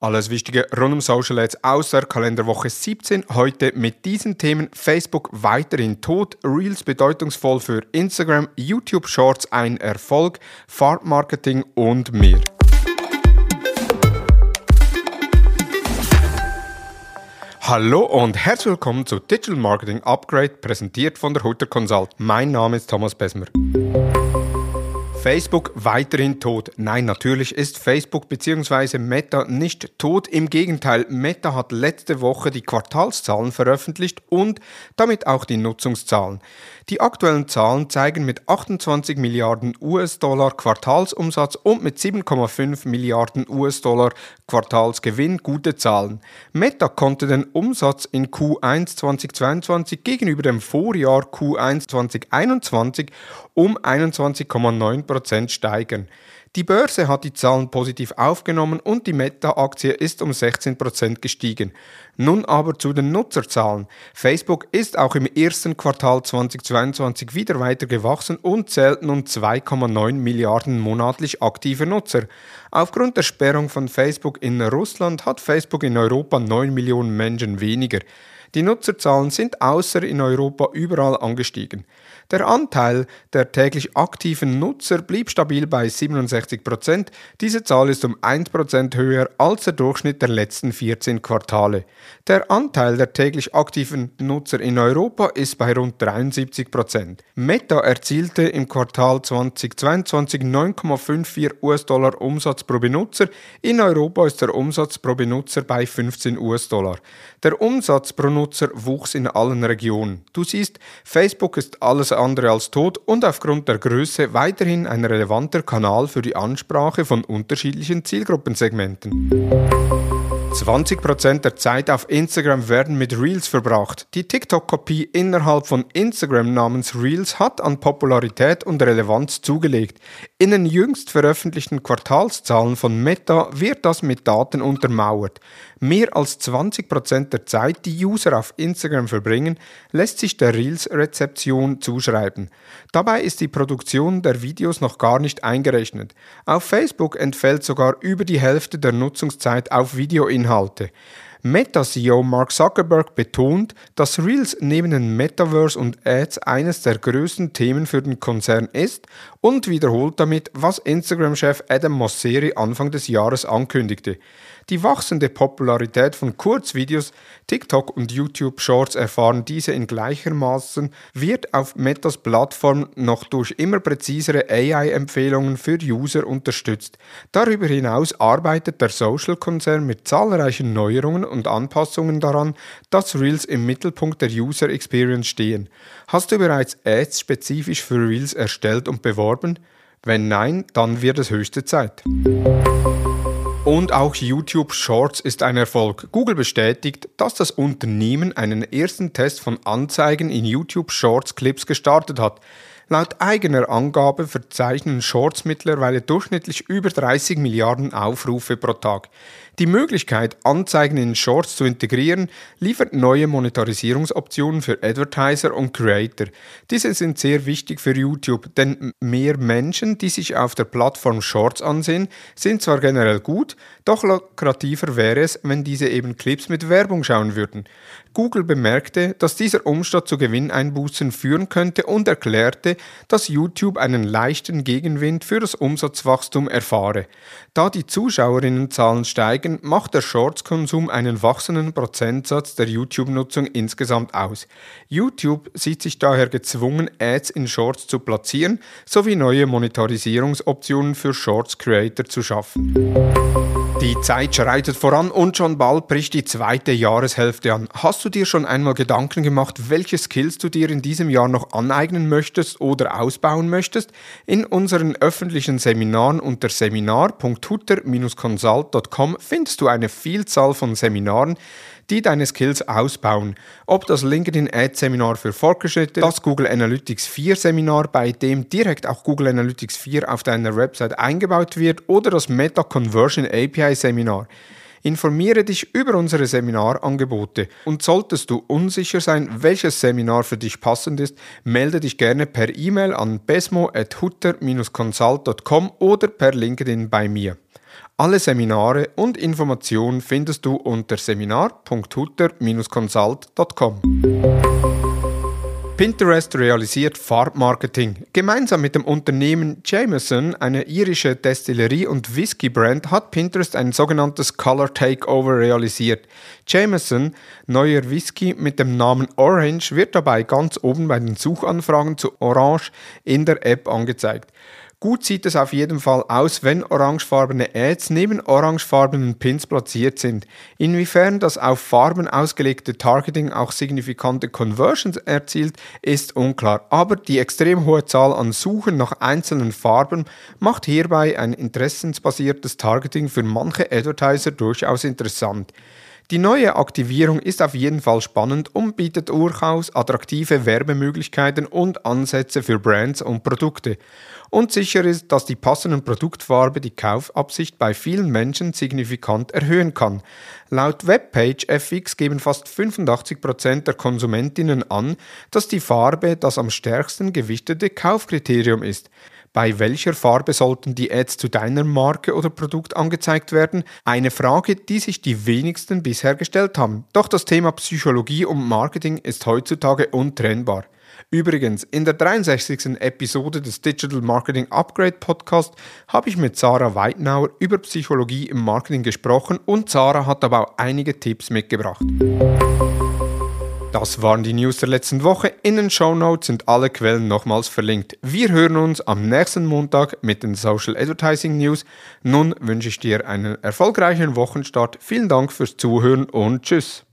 Alles Wichtige rund um Social Ads aus der Kalenderwoche 17. Heute mit diesen Themen: Facebook weiterhin tot, Reels bedeutungsvoll für Instagram, YouTube Shorts ein Erfolg, Farbmarketing und mehr. Hallo und herzlich willkommen zu Digital Marketing Upgrade, präsentiert von der Hutter Consult. Mein Name ist Thomas Besmer. Facebook weiterhin tot. Nein, natürlich ist Facebook bzw. Meta nicht tot. Im Gegenteil, Meta hat letzte Woche die Quartalszahlen veröffentlicht und damit auch die Nutzungszahlen. Die aktuellen Zahlen zeigen mit 28 Milliarden US-Dollar Quartalsumsatz und mit 7,5 Milliarden US-Dollar Quartalsgewinn gute Zahlen. Meta konnte den Umsatz in Q1 2022 gegenüber dem Vorjahr Q1 2021 um 21,9% steigern. Die Börse hat die Zahlen positiv aufgenommen und die Meta-Aktie ist um 16% gestiegen. Nun aber zu den Nutzerzahlen. Facebook ist auch im ersten Quartal 2022 wieder weiter gewachsen und zählt nun 2,9 Milliarden monatlich aktive Nutzer. Aufgrund der Sperrung von Facebook in Russland hat Facebook in Europa 9 Millionen Menschen weniger. Die Nutzerzahlen sind außer in Europa überall angestiegen. Der Anteil der täglich aktiven Nutzer blieb stabil bei 67%. Diese Zahl ist um 1% höher als der Durchschnitt der letzten 14 Quartale. Der Anteil der täglich aktiven Nutzer in Europa ist bei rund 73%. Meta erzielte im Quartal 2022 $9,54 US-Dollar Umsatz pro Benutzer. In Europa ist der Umsatz pro Benutzer bei 15 US-Dollar. Der Umsatz pro Nutzer wuchs in allen Regionen. Du siehst, Facebook ist alles andere als tot und aufgrund der Größe weiterhin ein relevanter Kanal für die Ansprache von unterschiedlichen Zielgruppensegmenten. 20% der Zeit auf Instagram werden mit Reels verbracht. Die TikTok-Kopie innerhalb von Instagram namens Reels hat an Popularität und Relevanz zugelegt. In den jüngst veröffentlichten Quartalszahlen von Meta wird das mit Daten untermauert. Mehr als 20% der Zeit, die User auf Instagram verbringen, lässt sich der Reels-Rezeption zuschreiben. Dabei ist die Produktion der Videos noch gar nicht eingerechnet. Auf Facebook entfällt sogar über die Hälfte der Nutzungszeit auf Videoinhalte. Meta-CEO Mark Zuckerberg betont, dass Reels neben den Metaverse und Ads eines der größten Themen für den Konzern ist und wiederholt damit, was Instagram-Chef Adam Mosseri Anfang des Jahres ankündigte. Die wachsende Popularität von Kurzvideos, TikTok und YouTube Shorts erfahren diese in gleichermaßen, wird auf Metas Plattform noch durch immer präzisere AI-Empfehlungen für User unterstützt. Darüber hinaus arbeitet der Social-Konzern mit zahlreichen Neuerungen und Anpassungen daran, dass Reels im Mittelpunkt der User Experience stehen. Hast du bereits Ads spezifisch für Reels erstellt und beworben? Wenn nein, dann wird es höchste Zeit. Und auch YouTube Shorts ist ein Erfolg. Google bestätigt, dass das Unternehmen einen ersten Test von Anzeigen in YouTube Shorts Clips gestartet hat. Laut eigener Angabe verzeichnen Shorts mittlerweile durchschnittlich über 30 Milliarden Aufrufe pro Tag. Die Möglichkeit, Anzeigen in Shorts zu integrieren, liefert neue Monetarisierungsoptionen für Advertiser und Creator. Diese sind sehr wichtig für YouTube, denn mehr Menschen, die sich auf der Plattform Shorts ansehen, sind zwar generell gut, doch lukrativer wäre es, wenn diese eben Clips mit Werbung schauen würden. Google bemerkte, dass dieser Umstand zu Gewinneinbußen führen könnte und erklärte, dass YouTube einen leichten Gegenwind für das Umsatzwachstum erfahre. Da die Zuschauerinnenzahlen steigen, macht der Shorts-Konsum einen wachsenden Prozentsatz der YouTube-Nutzung insgesamt aus. YouTube sieht sich daher gezwungen, Ads in Shorts zu platzieren, sowie neue Monetarisierungsoptionen für Shorts-Creator zu schaffen. Die Zeit schreitet voran und schon bald bricht die zweite Jahreshälfte an. Hast du dir schon einmal Gedanken gemacht, welche Skills du dir in diesem Jahr noch aneignen möchtest oder ausbauen möchtest? In unseren öffentlichen Seminaren unter seminar.hutter-consult.com findest du eine Vielzahl von Seminaren, die deine Skills ausbauen. Ob das LinkedIn Ads Seminar für Fortgeschrittene, das Google Analytics 4 Seminar, bei dem direkt auch Google Analytics 4 auf deiner Website eingebaut wird, oder das Meta Conversion API Seminar. Informiere dich über unsere Seminarangebote und solltest du unsicher sein, welches Seminar für dich passend ist, melde dich gerne per E-Mail an besmo@hutter-consult.com oder per LinkedIn bei mir. Alle Seminare und Informationen findest du unter seminar.hutter-consult.com. Pinterest realisiert Farbmarketing. Gemeinsam mit dem Unternehmen Jameson, eine irische Destillerie- und Whisky-Brand, hat Pinterest ein sogenanntes Color Takeover realisiert. Jameson, neuer Whisky mit dem Namen Orange, wird dabei ganz oben bei den Suchanfragen zu Orange in der App angezeigt. Gut sieht es auf jeden Fall aus, wenn orangefarbene Ads neben orangefarbenen Pins platziert sind. Inwiefern das auf Farben ausgelegte Targeting auch signifikante Conversions erzielt, ist unklar. Aber die extrem hohe Zahl an Suchen nach einzelnen Farben macht hierbei ein interessensbasiertes Targeting für manche Advertiser durchaus interessant. Die neue Aktivierung ist auf jeden Fall spannend und bietet durchaus attraktive Werbemöglichkeiten und Ansätze für Brands und Produkte. Und sicher ist, dass die passende Produktfarbe die Kaufabsicht bei vielen Menschen signifikant erhöhen kann. Laut Webpage FX geben fast 85% der Konsumentinnen an, dass die Farbe das am stärksten gewichtete Kaufkriterium ist. Bei welcher Farbe sollten die Ads zu deiner Marke oder Produkt angezeigt werden? Eine Frage, die sich die wenigsten bisher gestellt haben. Doch das Thema Psychologie und Marketing ist heutzutage untrennbar. Übrigens, in der 63. Episode des Digital Marketing Upgrade Podcast habe ich mit Sarah Weitnauer über Psychologie im Marketing gesprochen und Sarah hat aber auch einige Tipps mitgebracht. Das waren die News der letzten Woche. In den Shownotes sind alle Quellen nochmals verlinkt. Wir hören uns am nächsten Montag mit den Social Advertising News. Nun wünsche ich dir einen erfolgreichen Wochenstart. Vielen Dank fürs Zuhören und tschüss.